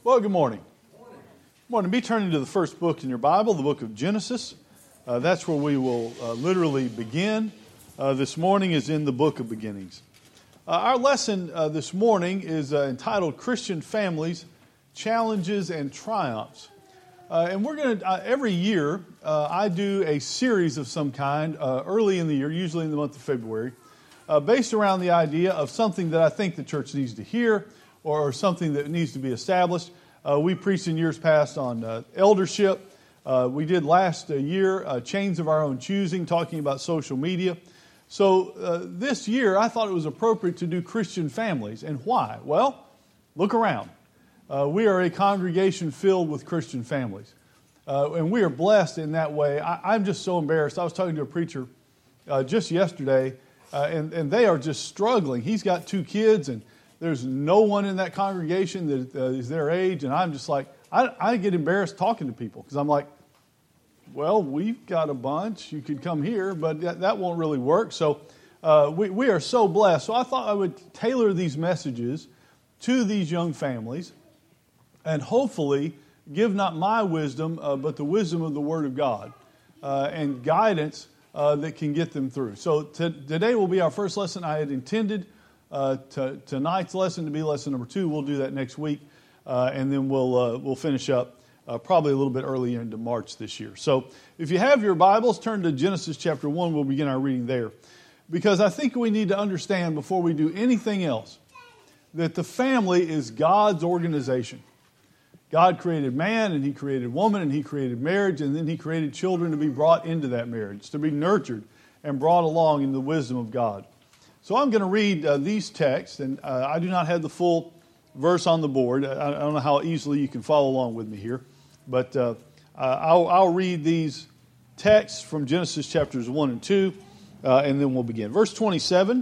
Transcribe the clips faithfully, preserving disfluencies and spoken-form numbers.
Well, good morning. Good morning. Be turning to the first book in your Bible, the book of Genesis. Uh, that's where we will uh, literally begin. Uh, this morning is in the book of beginnings. Uh, our lesson uh, this morning is uh, entitled Christian Families, Challenges and Triumphs. Uh, and we're going to, uh, every year, uh, I do a series of some kind uh, early in the year, usually in the month of February, uh, based around the idea of something that I think the church needs to hear or something that needs to be established. Uh, we preached in years past on uh, eldership. Uh, we did last uh, year uh, Chains of Our Own Choosing, talking about social media. So uh, this year, I thought it was appropriate to do Christian families. And why? Well, look around. Uh, we are a congregation filled with Christian families. Uh, and we are blessed in that way. I, I'm just so embarrassed. I was talking to a preacher uh, just yesterday, uh, and, and they are just struggling. He's got two kids, and there's no one in that congregation that uh, is their age. And I'm just like, I, I get embarrassed talking to people because I'm like, well, we've got a bunch. You could come here, but that, that won't really work. So uh, we, we are so blessed. So I thought I would tailor these messages to these young families and hopefully give not my wisdom, uh, but the wisdom of the Word of God uh, and guidance uh, that can get them through. So t- today will be our first lesson. I had intended uh, to, tonight's lesson to be lesson number two. We'll do that next week, uh, and then we'll uh, we'll finish up uh, probably a little bit early into March this year. So if you have your Bibles, turn to Genesis chapter one. We'll begin our reading there, because I think we need to understand before we do anything else that the family is God's organization. God created man, and He created woman, and He created marriage, and then He created children to be brought into that marriage, to be nurtured and brought along in the wisdom of God. So I'm going to read uh, these texts, and uh, I do not have the full verse on the board. I, I don't know how easily you can follow along with me here, but uh, uh, I'll, I'll read these texts from Genesis chapters one and two, uh, and then we'll begin. Verse twenty-seven,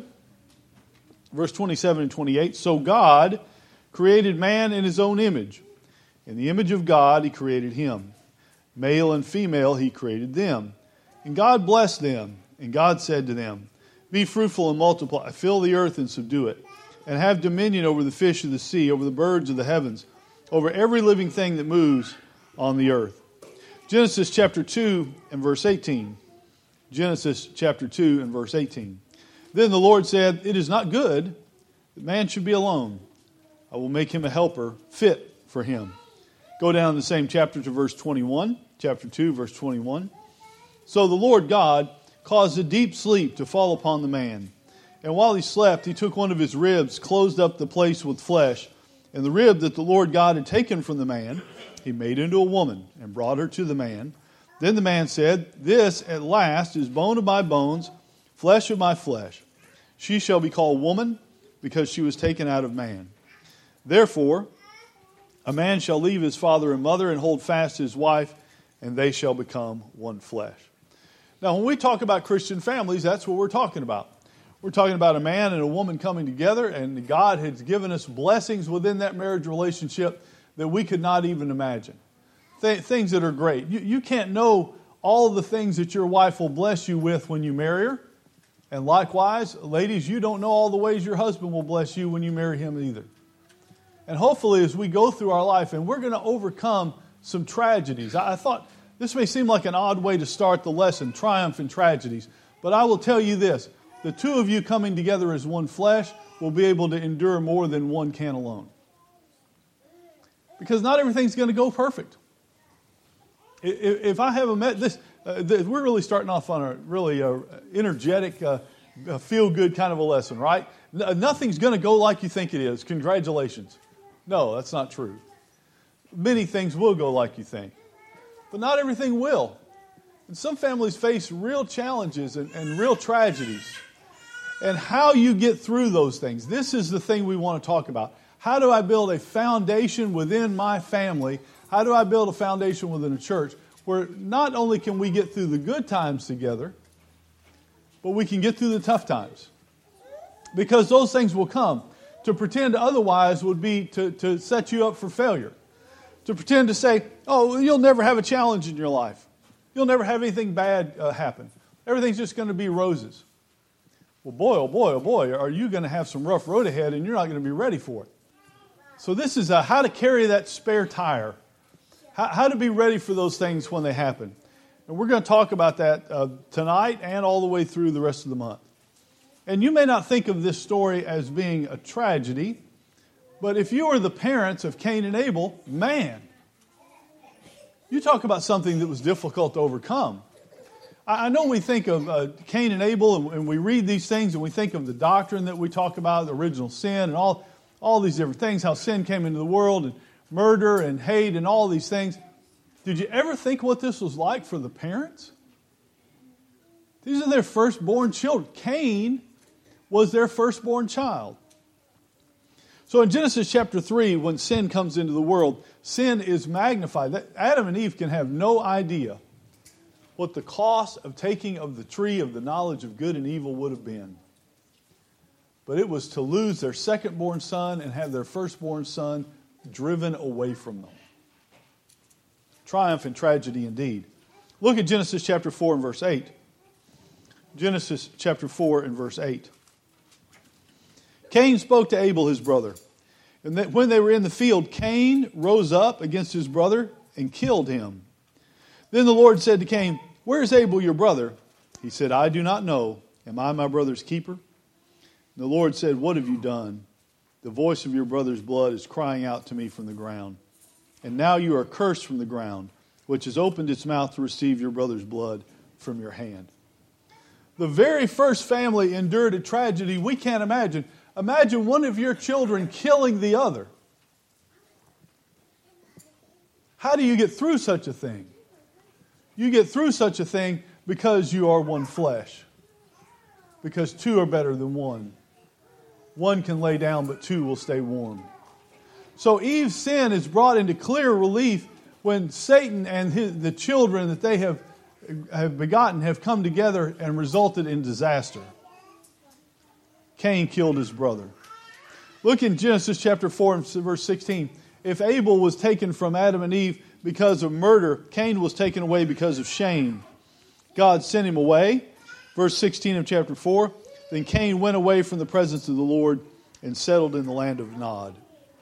verse twenty-seven and twenty-eight. So God created man in His own image. In the image of God, He created him. Male and female, He created them. And God blessed them. And God said to them, be fruitful and multiply, fill the earth and subdue it, and have dominion over the fish of the sea, over the birds of the heavens, over every living thing that moves on the earth. Genesis chapter two and verse eighteen. Genesis chapter two and verse eighteen. Then the Lord said, it is not good that man should be alone. I will make him a helper fit for him. Go down in the same chapter to verse twenty-one, chapter two, verse twenty-one. So the Lord God caused a deep sleep to fall upon the man. And while he slept, He took one of his ribs, closed up the place with flesh, and the rib that the Lord God had taken from the man, He made into a woman and brought her to the man. Then the man said, this at last is bone of my bones, flesh of my flesh. She shall be called woman, because she was taken out of man. Therefore, a man shall leave his father and mother and hold fast his wife, and they shall become one flesh. Now, when we talk about Christian families, that's what we're talking about. We're talking about a man and a woman coming together, and God has given us blessings within that marriage relationship that we could not even imagine. Th- things that are great. You, you can't know all the things that your wife will bless you with when you marry her. And likewise, ladies, you don't know all the ways your husband will bless you when you marry him either. And hopefully as we go through our life, and we're going to overcome some tragedies. I thought this may seem like an odd way to start the lesson, triumph and tragedies. But I will tell you this, the two of you coming together as one flesh will be able to endure more than one can alone. Because not everything's going to go perfect. If I haven't met this, uh, we're really starting off on a really uh, energetic, uh, feel-good kind of a lesson, right? Nothing's going to go like you think it is. Congratulations. No, that's not true. Many things will go like you think. But not everything will. And some families face real challenges and, and real tragedies. And how you get through those things. This is the thing we want to talk about. How do I build a foundation within my family? How do I build a foundation within a church where not only can we get through the good times together, but we can get through the tough times? Because those things will come. To pretend otherwise would be to, to set you up for failure. To pretend to say, oh, you'll never have a challenge in your life. You'll never have anything bad uh, happen. Everything's just going to be roses. Well, boy, oh boy, oh boy, are you going to have some rough road ahead and you're not going to be ready for it. So this is uh, how to carry that spare tire. How, how to be ready for those things when they happen. And we're going to talk about that uh, tonight and all the way through the rest of the month. And you may not think of this story as being a tragedy, but if you were the parents of Cain and Abel, man, you talk about something that was difficult to overcome. I, I know we think of uh, Cain and Abel, and, and we read these things, and we think of the doctrine that we talk about, the original sin, and all, all these different things, how sin came into the world, and murder and hate and all these things. Did you ever think what this was like for the parents? These are their firstborn children. Cain was their firstborn child. So in Genesis chapter three, when sin comes into the world, sin is magnified. Adam and Eve can have no idea what the cost of taking of the tree of the knowledge of good and evil would have been. But it was to lose their secondborn son and have their firstborn son driven away from them. Triumph and tragedy indeed. Look at Genesis chapter four and verse eight. Genesis chapter four and verse eight. Cain spoke to Abel his brother. And that when they were in the field, Cain rose up against his brother and killed him. Then the Lord said to Cain, "Where is Abel your brother?" He said, "I do not know. Am I my brother's keeper?" And the Lord said, "What have you done? The voice of your brother's blood is crying out to me from the ground. And now you are cursed from the ground, which has opened its mouth to receive your brother's blood from your hand." The very first family endured a tragedy we can't imagine. Imagine one of your children killing the other. How do you get through such a thing? You get through such a thing because you are one flesh. Because two are better than one. One can lay down, but two will stay warm. So Eve's sin is brought into clear relief when Satan and his, the children that they have, have begotten have come together and resulted in disaster. Cain killed his brother. Look in Genesis chapter four and verse sixteen. If Abel was taken from Adam and Eve because of murder, Cain was taken away because of shame. God sent him away. Verse sixteen of chapter four. Then Cain went away from the presence of the Lord and settled in the land of Nod.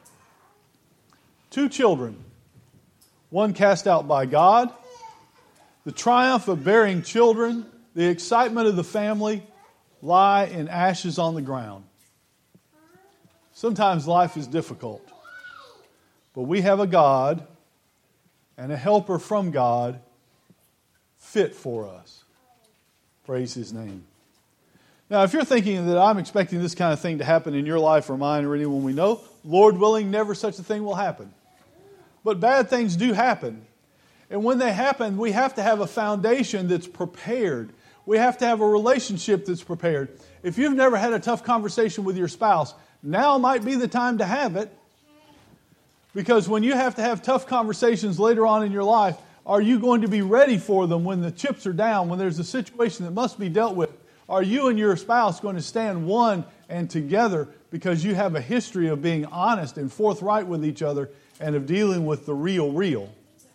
Two children, one cast out by God, the triumph of bearing children, the excitement of the family lie in ashes on the ground. Sometimes life is difficult, but we have a God and a helper from God fit for us. Praise His name. Now, if you're thinking that I'm expecting this kind of thing to happen in your life or mine or anyone we know, Lord willing, never such a thing will happen. But bad things do happen. And when they happen, we have to have a foundation that's prepared. We have to have a relationship that's prepared. If you've never had a tough conversation with your spouse, now might be the time to have it. Because when you have to have tough conversations later on in your life, are you going to be ready for them when the chips are down, when there's a situation that must be dealt with? Are you and your spouse going to stand one and together because you have a history of being honest and forthright with each other and of dealing with the real real?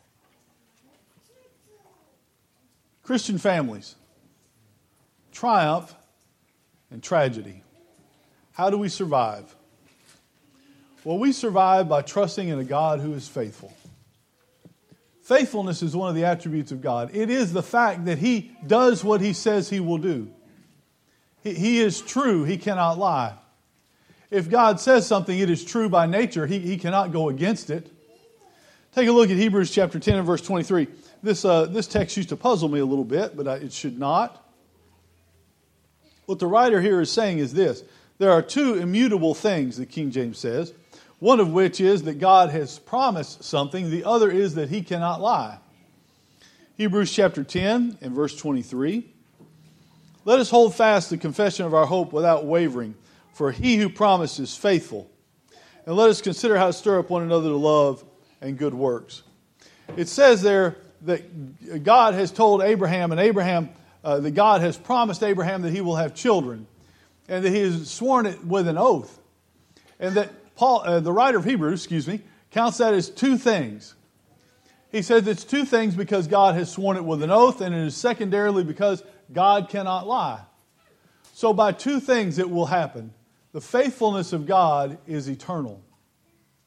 Christian families, triumph and tragedy. How do we survive? Well, we survive by trusting in a God who is faithful. Faithfulness is one of the attributes of God. It is the fact that He does what He says He will do. He, he is true. He cannot lie. If God says something, it is true by nature. He, he cannot go against it. Take a look at Hebrews chapter ten and verse twenty-three. This, uh, this text used to puzzle me a little bit, but I, it should not. What the writer here is saying is this. There are two immutable things, the King James says. One of which is that God has promised something. The other is that He cannot lie. Hebrews chapter ten and verse twenty-three. Let us hold fast the confession of our hope without wavering, for He who promised is faithful. And let us consider how to stir up one another to love and good works. It says there that God has told Abraham, and Abraham, uh, that God has promised Abraham that he will have children, and that He has sworn it with an oath, and that Paul, uh, the writer of Hebrews, excuse me, counts that as two things. He says it's two things because God has sworn it with an oath, and it is secondarily because God cannot lie. So by two things it will happen. The faithfulness of God is eternal.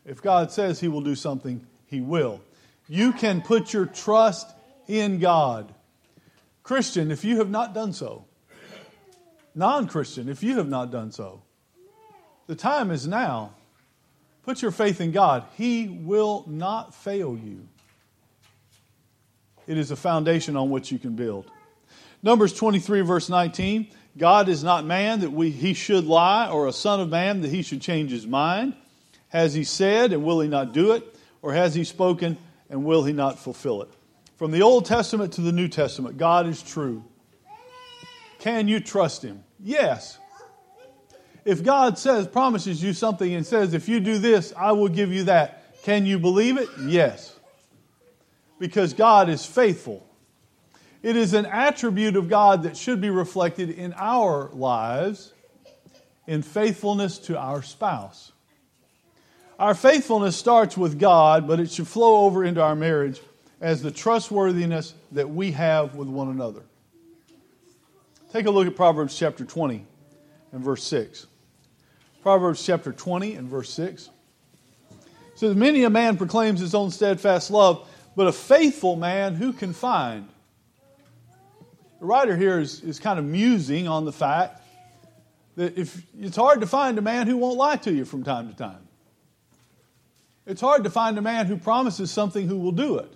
If God says He will do something, He will. You can put your trust in God. Christian, if you have not done so. Non-Christian, if you have not done so. The time is now. Put your faith in God. He will not fail you. It is a foundation on which you can build. Numbers twenty-three, verse nineteen. God is not man that we, He should lie, or a son of man that He should change His mind. Has He said, and will He not do it? Or has He spoken, and will He not fulfill it? From the Old Testament to the New Testament, God is true. Can you trust Him? Yes. If God says, promises you something and says, if you do this, I will give you that. Can you believe it? Yes. Because God is faithful. It is an attribute of God that should be reflected in our lives in faithfulness to our spouse. Our faithfulness starts with God, but it should flow over into our marriage as the trustworthiness that we have with one another. Take a look at Proverbs chapter twenty and verse six. Proverbs chapter twenty and verse six. It says, many a man proclaims his own steadfast love, but a faithful man who can find? The writer here is, is kind of musing on the fact that if it's hard to find a man who won't lie to you from time to time. It's hard to find a man who promises something who will do it.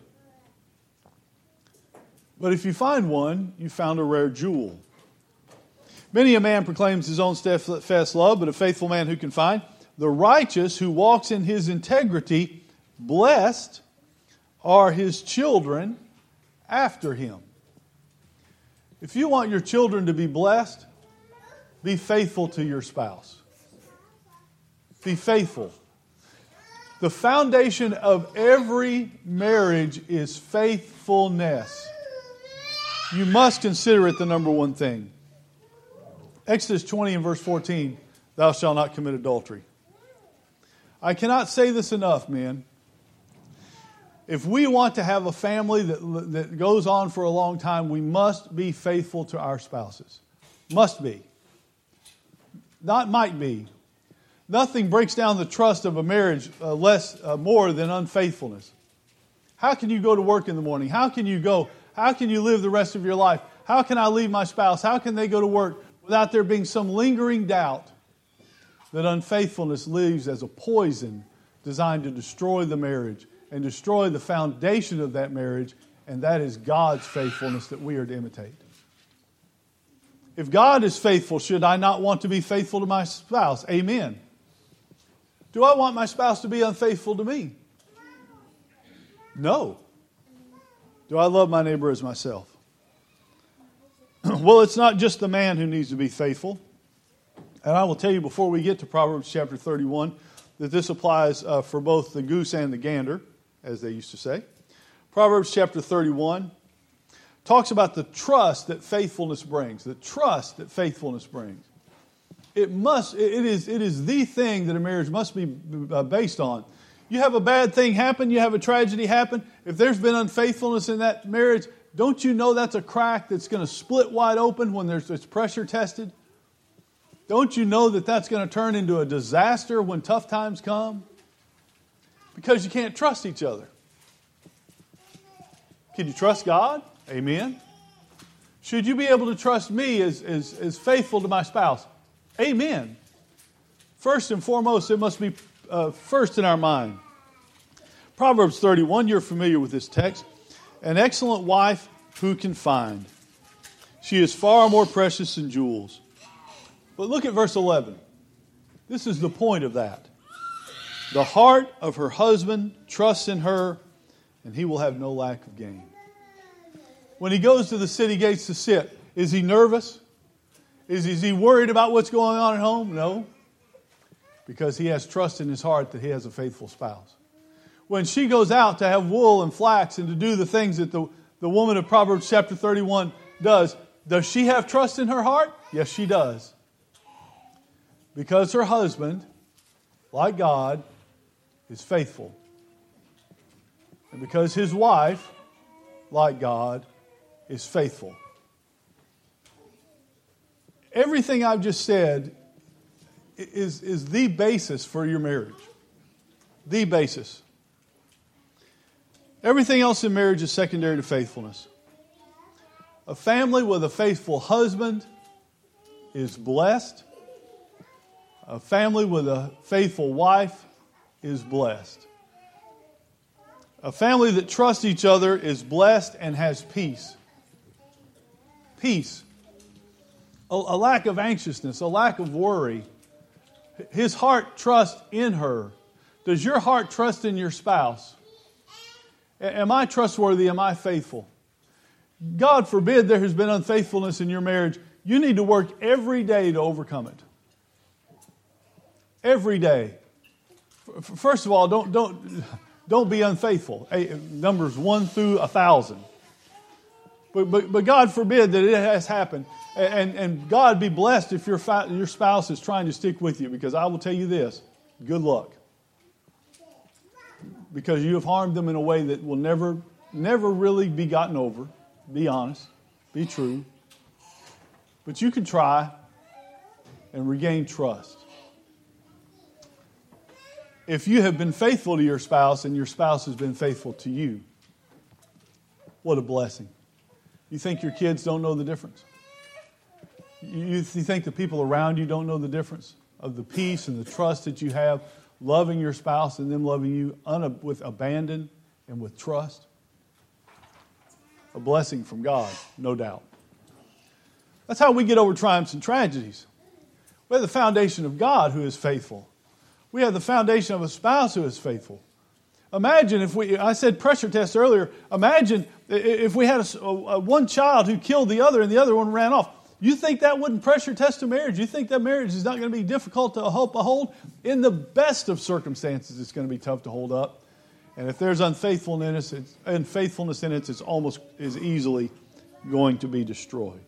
But if you find one, you found a rare jewel. Many a man proclaims his own steadfast love, but a faithful man who can find? The righteous who walks in his integrity, blessed are his children after him. If you want your children to be blessed, be faithful to your spouse. Be faithful. The foundation of every marriage is faithfulness. You must consider it the number one thing. Exodus twenty and verse fourteen, thou shalt not commit adultery. I cannot say this enough, men. If we want to have a family that, that goes on for a long time, we must be faithful to our spouses. Must be. Not might be. Nothing breaks down the trust of a marriage uh, less uh, more than unfaithfulness. How can you go to work in the morning? How can you go? How can you live the rest of your life? How can I leave my spouse? How can they go to work without there being some lingering doubt that unfaithfulness leaves as a poison designed to destroy the marriage and destroy the foundation of that marriage, and that is God's faithfulness that we are to imitate. If God is faithful, should I not want to be faithful to my spouse? Amen. Do I want my spouse to be unfaithful to me? No. Do I love my neighbor as myself? Well, it's not just the man who needs to be faithful. And I will tell you before we get to Proverbs chapter thirty-one that this applies uh, for both the goose and the gander, as they used to say. Proverbs chapter thirty-one talks about the trust that faithfulness brings. The trust that faithfulness brings. It must. It is. It is the thing that a marriage must be based on. You have a bad thing happen. You have a tragedy happen. If there's been unfaithfulness in that marriage, don't you know that's a crack that's going to split wide open when there's it's pressure tested? Don't you know that that's going to turn into a disaster when tough times come? Because you can't trust each other. Can you trust God? Amen. Should you be able to trust me as, as, as faithful to my spouse? Amen. First and foremost, it must be uh, first in our mind. Proverbs thirty-one, you're familiar with this text. An excellent wife who can find? She is far more precious than jewels. But look at verse eleven. This is the point of that. The heart of her husband trusts in her, and he will have no lack of gain. When he goes to the city gates to sit, is he nervous? Is, is he worried about what's going on at home? No. Because he has trust in his heart that he has a faithful spouse. When she goes out to have wool and flax and to do the things that the, the woman of Proverbs chapter thirty-one does, does she have trust in her heart? Yes, she does. Because her husband, like God, is faithful. And because his wife, like God, is faithful. Everything I've just said is, is the basis for your marriage. the basis. Everything else in marriage is secondary to faithfulness. A family with a faithful husband is blessed. A family with a faithful wife is blessed. A family that trusts each other is blessed and has peace. Peace. A, a lack of anxiousness, a lack of worry. His heart trusts in her. Does your heart trust in your spouse? Am I trustworthy? Am I faithful? God forbid there has been unfaithfulness in your marriage. You need to work every day to overcome it. Every day. First of all, don't don't don't be unfaithful. Numbers one through a thousand. But but but God forbid that it has happened. And and God be blessed if your your spouse is trying to stick with you, because I will tell you this: good luck. Because you have harmed them in a way that will never never really be gotten over. Be honest. Be true. But you can try and regain trust. If you have been faithful to your spouse and your spouse has been faithful to you, what a blessing. You think your kids don't know the difference? You think the people around you don't know the difference of the peace and the trust that you have, loving your spouse and them loving you un- with abandon and with trust? A blessing from God, no doubt. That's how we get over triumphs and tragedies. We have the foundation of God who is faithful. We have the foundation of a spouse who is faithful. Imagine if we, I said pressure test earlier, imagine if we had a, a, one child who killed the other and the other one ran off. You think that wouldn't pressure test a marriage? You think that marriage is not going to be difficult to hope to hold? In the best of circumstances, it's going to be tough to hold up. And if there's unfaithfulness, it's, unfaithfulness in it, it's almost as easily going to be destroyed.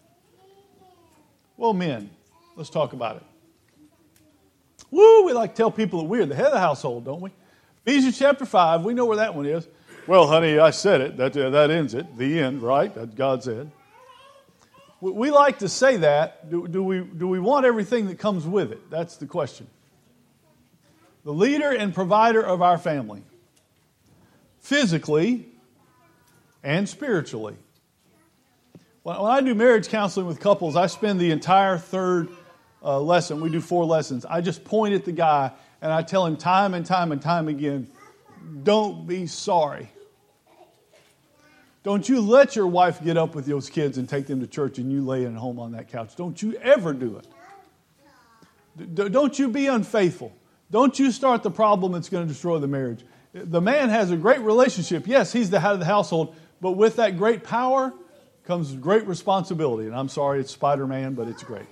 Well, men, let's talk about it. Woo, we like to tell people that we're the head of the household, don't we? Ephesians chapter five, we know where that one is. Well, honey, I said it. That, uh, that ends it. The end, right? That God said. We, we like to say that. Do, do, we, do we want everything that comes with it? That's the question. The leader and provider of our family. Physically and spiritually. When, when I do marriage counseling with couples, I spend the entire third uh, lesson. We do four lessons. I just point at the guy and I tell him time and time and time again, don't be sorry. Don't you let your wife get up with those kids and take them to church and you lay at home on that couch. Don't you ever do it. D- don't you be unfaithful. Don't you start the problem that's going to destroy the marriage. The man has a great relationship. Yes, he's the head of the household, but with that great power comes great responsibility. And I'm sorry, it's Spider-Man, but it's great.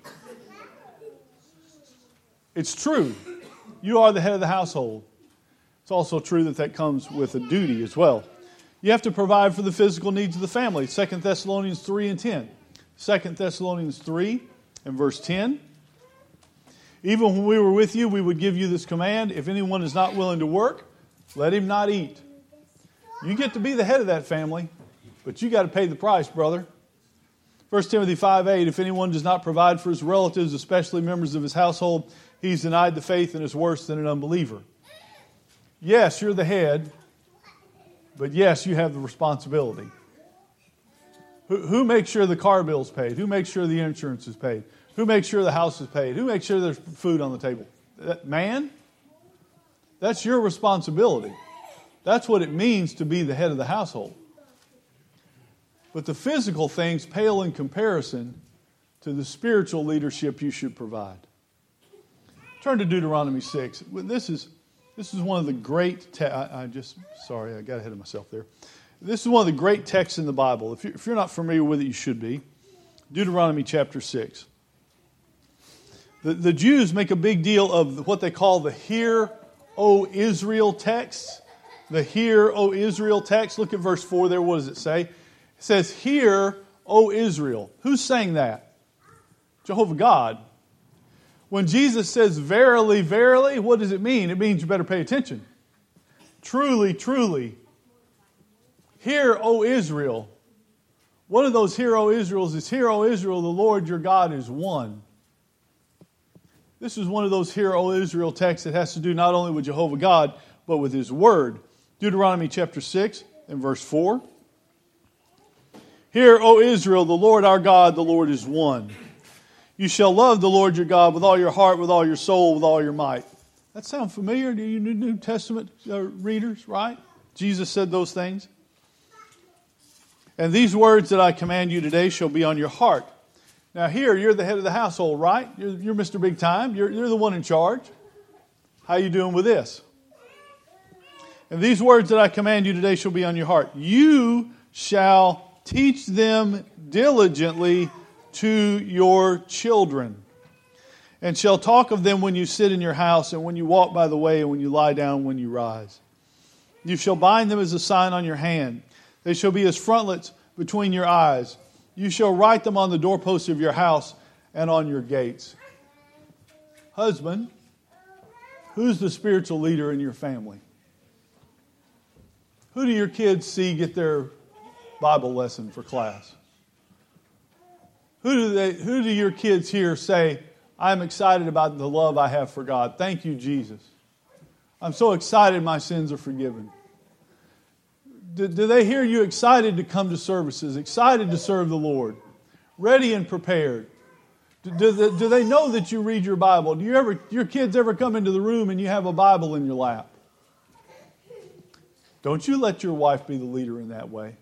It's true. You are the head of the household. It's also true that that comes with a duty as well. You have to provide for the physical needs of the family. Second Thessalonians three and ten. Second Thessalonians three and verse ten. Even when we were with you, we would give you this command. If anyone is not willing to work, let him not eat. You get to be the head of that family, but you got to pay the price, brother. First Timothy five eight, if anyone does not provide for his relatives, especially members of his household, he's denied the faith and is worse than an unbeliever. Yes, you're the head, but yes, you have the responsibility. Who, who makes sure the car bill's paid? Who makes sure the insurance is paid? Who makes sure the house is paid? Who makes sure there's food on the table? That man? That's your responsibility. That's what it means to be the head of the household. But the physical things pale in comparison to the spiritual leadership you should provide. Turn to Deuteronomy six. This is this is one of the great. Te- I, I just sorry, I got ahead of myself there. This is one of the great texts in the Bible. If you're, if you're not familiar with it, you should be. Deuteronomy chapter six. The, the Jews make a big deal of what they call the Hear, O Israel text. The Hear, O Israel text. Look at verse four there. What does it say? It says, Hear, O Israel. Who's saying that? Jehovah God. When Jesus says, verily, verily, what does it mean? It means you better pay attention. Truly, truly. Hear, O Israel. One of those Hear, O Israels is, Hear, O Israel, the Lord your God is one. This is one of those Hear, O Israel texts that has to do not only with Jehovah God, but with His Word. Deuteronomy chapter six and verse four. Hear, O Israel, the Lord our God, the Lord is one. You shall love the Lord your God with all your heart, with all your soul, with all your might. That sound familiar to you New Testament uh, readers, right? Jesus said those things. And these words that I command you today shall be on your heart. Now here, you're the head of the household, right? You're, you're Mister Big Time. You're, you're the one in charge. How you doing with this? And these words that I command you today shall be on your heart. You shall teach them diligently to your children, and shall talk of them when you sit in your house, and when you walk by the way, and when you lie down, when you rise. You shall bind them as a sign on your hand. They shall be as frontlets between your eyes. You shall write them on the doorposts of your house and on your gates. Husband, who's the spiritual leader in your family? Who do your kids see get their Bible lesson for class? Who do they? Who do your kids hear say, I'm excited about the love I have for God. Thank you, Jesus. I'm so excited my sins are forgiven. Do, do they hear you excited to come to services, excited to serve the Lord, ready and prepared? Do, do, do they know that you read your Bible? Do you ever, your kids ever come into the room and you have a Bible in your lap? Don't you let your wife be the leader in that way.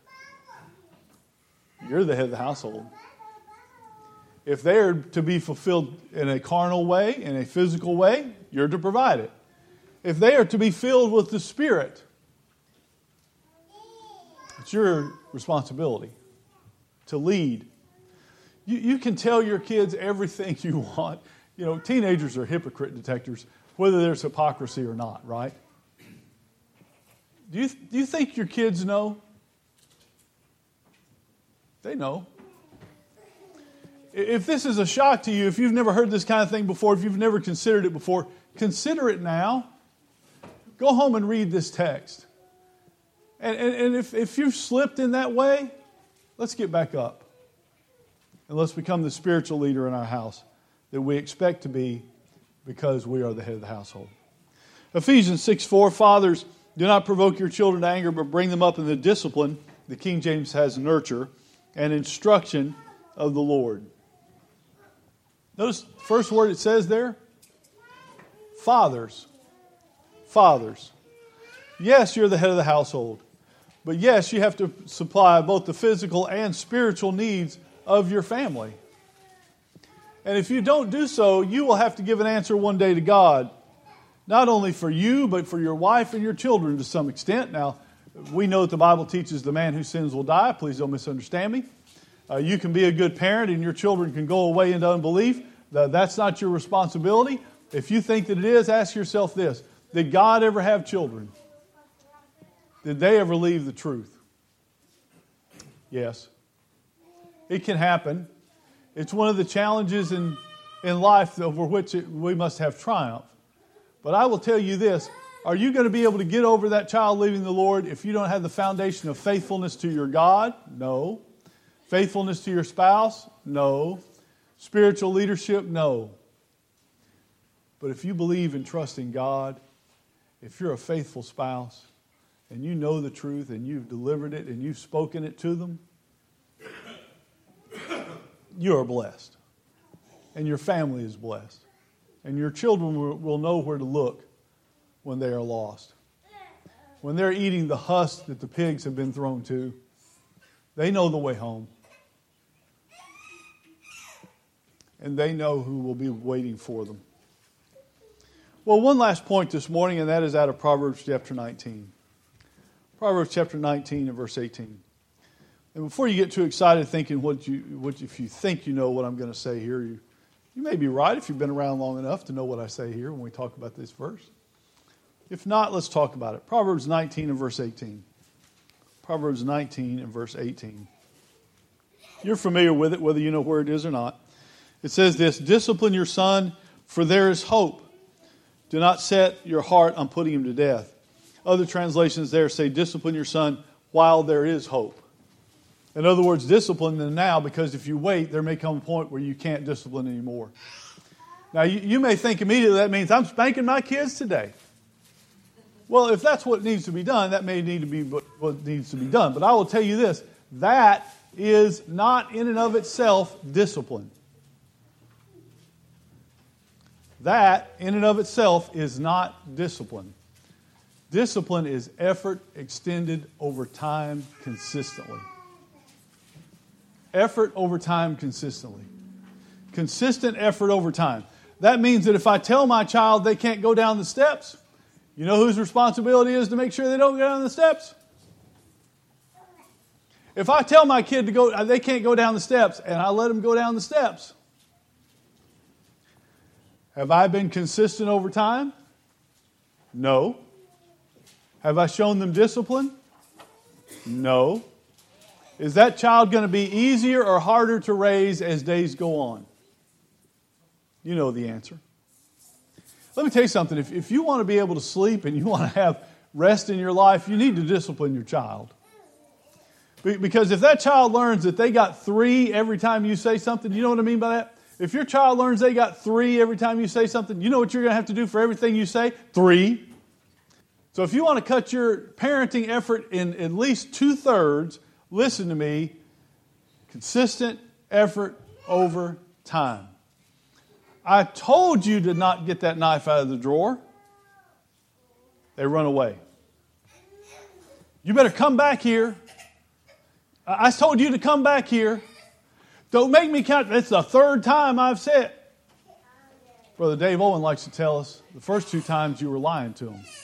You're the head of the household. If they're to be fulfilled in a carnal way, in a physical way, you're to provide it. If they are to be filled with the Spirit, it's your responsibility to lead. You, you can tell your kids everything you want. You know, teenagers are hypocrite detectors, whether there's hypocrisy or not, right? Do you, do you think your kids know? They know. If this is a shock to you, if you've never heard this kind of thing before, if you've never considered it before, consider it now. Go home and read this text. And, and, and if, if you've slipped in that way, let's get back up. And let's become the spiritual leader in our house that we expect to be because we are the head of the household. Ephesians six four, fathers, do not provoke your children to anger, but bring them up in the discipline, the King James has nurture, and instruction of the Lord. Notice the first word it says there, fathers. Fathers. Yes, you're the head of the household. But yes, you have to supply both the physical and spiritual needs of your family. And if you don't do so, you will have to give an answer one day to God. Not only for you, but for your wife and your children to some extent. Now, we know that the Bible teaches the man who sins will die. Please don't misunderstand me. Uh, you can be a good parent and your children can go away into unbelief. That's not your responsibility. If you think that it is, ask yourself this. Did God ever have children? Did they ever leave the truth? Yes. It can happen. It's one of the challenges in, in life over which it, we must have triumph. But I will tell you this. Are you going to be able to get over that child leaving the Lord if you don't have the foundation of faithfulness to your God? No. Faithfulness to your spouse? No. Spiritual leadership? No. But if you believe and trust in God, if you're a faithful spouse, and you know the truth, and you've delivered it, and you've spoken it to them, you are blessed. And your family is blessed. And your children will know where to look when they are lost. When they're eating the husk that the pigs have been thrown to, they know the way home. And they know who will be waiting for them. Well, one last point this morning, and that is out of Proverbs chapter nineteen. Proverbs chapter nineteen and verse eighteen. And before you get too excited thinking what you, what if you think you know what I'm going to say here, you, you may be right if you've been around long enough to know what I say here when we talk about this verse. If not, let's talk about it. Proverbs nineteen and verse eighteen. Proverbs nineteen and verse eighteen. You're familiar with it, whether you know where it is or not. It says this, discipline your son, for there is hope. Do not set your heart on putting him to death. Other translations there say, discipline your son while there is hope. In other words, discipline them now, because if you wait, there may come a point where you can't discipline anymore. Now, you, you may think immediately that means I'm spanking my kids today. Well, if that's what needs to be done, that may need to be what, what needs to be done. But I will tell you this, that is not in and of itself discipline. That in and of itself is not discipline. Discipline is effort extended over time consistently. Effort over time consistently. Consistent effort over time. That means that if I tell my child they can't go down the steps, you know whose responsibility it is to make sure they don't go down the steps? If I tell my kid to go, they can't go down the steps, and I let them go down the steps, have I been consistent over time? No. Have I shown them discipline? No. Is that child going to be easier or harder to raise as days go on? You know the answer. Let me tell you something. If, if you want to be able to sleep and you want to have rest in your life, you need to discipline your child. Because if that child learns that they got three every time you say something, you know what I mean by that? If your child learns they got three every time you say something, you know what you're going to have to do for everything you say? Three. So if you want to cut your parenting effort in at least two-thirds, listen to me, consistent effort over time. I told you to not get that knife out of the drawer. They run away. You better come back here. I told you to come back here. Don't make me count. It's the third time I've said. Brother Dave Owen likes to tell us the first two times you were lying to him.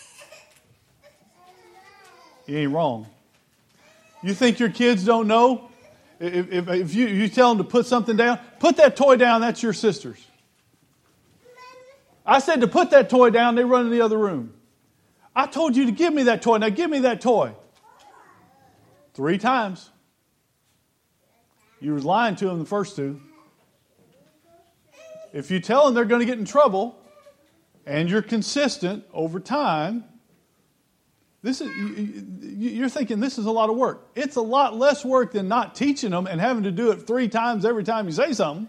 He ain't wrong. You think your kids don't know? If, if, if you, you tell them to put something down, put that toy down, that's your sister's. I said to put that toy down, they run in the other room. I told you to give me that toy, now give me that toy. Three times. You was lying to them the first two. If you tell them they're going to get in trouble, and you're consistent over time, this is you're thinking this is a lot of work. It's a lot less work than not teaching them and having to do it three times every time you say something.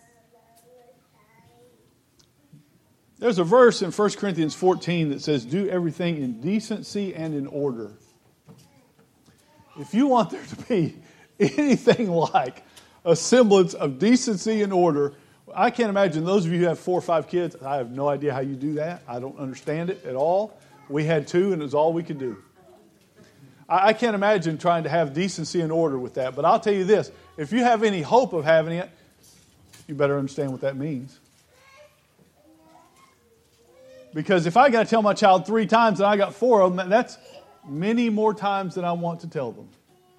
There's a verse in First Corinthians fourteen that says, do everything in decency and in order. If you want there to be anything like a semblance of decency and order, I can't imagine those of you who have four or five kids, I have no idea how you do that. I don't understand it at all. We had two, and it was all we could do. I, I can't imagine trying to have decency and order with that. But I'll tell you this, if you have any hope of having it, you better understand what that means. Because if I got to tell my child three times and I got four of them, that's many more times than I want to tell them.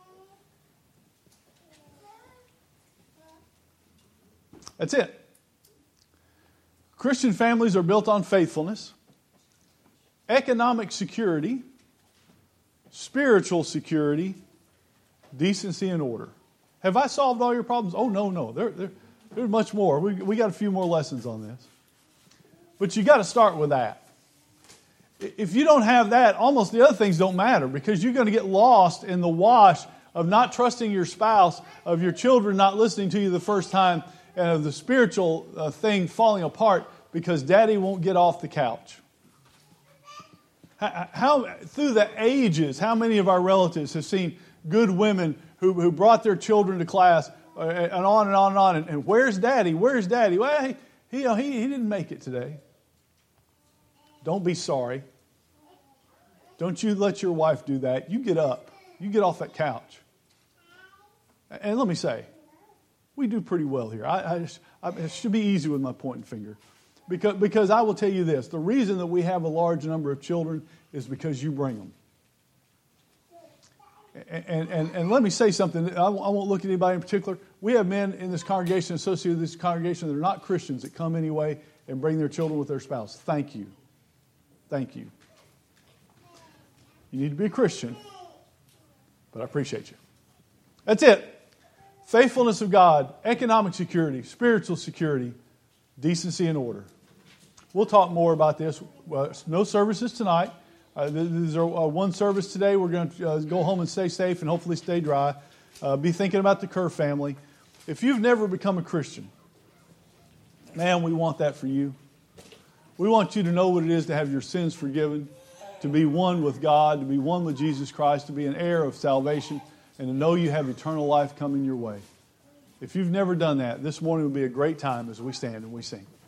That's it. Christian families are built on faithfulness, economic security, spiritual security, decency, and order. Have I solved all your problems? Oh, no, no. There, there, there's much more. We, we got a few more lessons on this. But you got to start with that. If you don't have that, almost the other things don't matter because you're going to get lost in the wash of not trusting your spouse, of your children not listening to you the first time, and of the spiritual uh, thing falling apart because daddy won't get off the couch. How, how through the ages, how many of our relatives have seen good women who, who brought their children to class uh, and on and on and on, and, and where's daddy? Where's daddy? Well, he, he, you know, he, he didn't make it today. Don't be sorry. Don't you let your wife do that. You get up. You get off that couch. And let me say, we do pretty well here. I, I, just, I it should be easy with my pointing finger. Because, because I will tell you this, the reason that we have a large number of children is because you bring them. And, and, and let me say something. I won't look at anybody in particular. We have men in this congregation, associated with this congregation, that are not Christians that come anyway and bring their children with their spouse. Thank you. Thank you. You need to be a Christian, but I appreciate you. That's it. Faithfulness of God, economic security, spiritual security, decency and order. We'll talk more about this. Uh, no services tonight. Uh, these are uh, one service today. We're going to uh, go home and stay safe and hopefully stay dry. Uh, be thinking about the Kerr family. If you've never become a Christian, Man, we want that for you. We want you to know what it is to have your sins forgiven, to be one with God, to be one with Jesus Christ, to be an heir of salvation, and to know you have eternal life coming your way. If you've never done that, this morning would be a great time as we stand and we sing.